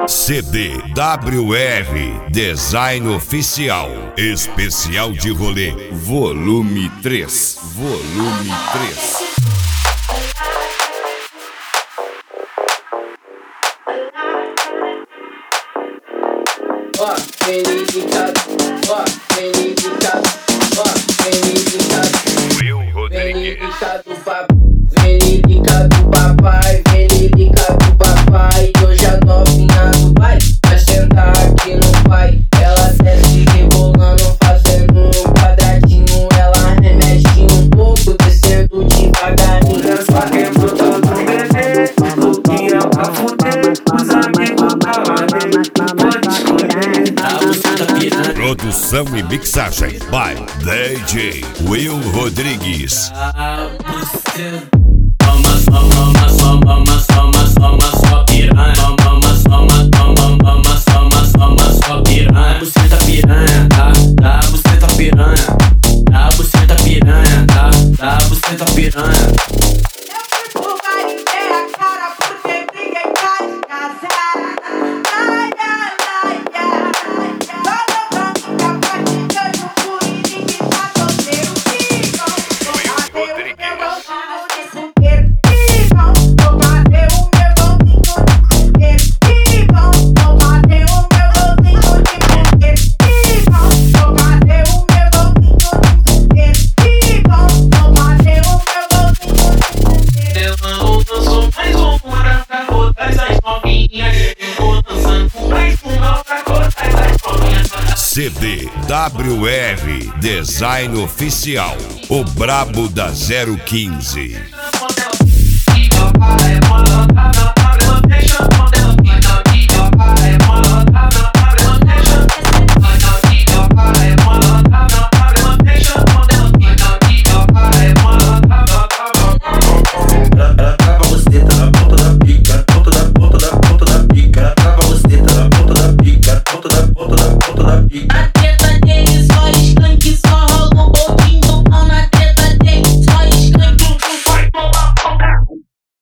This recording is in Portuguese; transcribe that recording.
CDWR Design Oficial Especial de Rolê Volume 3. Volume 3. Vem indicado, vem indicado, vem indicado. Will Rodrigues. Vem indicado papai, vem indicado papai. Hoje a novinha do pai vai sentar aqui no pai. Ela desce rebolando, fazendo um quadradinho. Ela remexe um pouco, descendo devagarinho. Só quem botou do bebê, louquinha pra fuder. Os amigos da lei, pode escolher. Produção e mixagem by DJ Will Rodrigues. Toma só piranha. Toma só piranha. Buceta piranha, tá buceta piranha. Tá buceta piranha, tá buceta piranha. CDWR Design Oficial, o brabo da 015. Ela trava você, tá na ponta da pica, ponta da pica. Ela trava você, tá na ponta da pica, ponta da pica.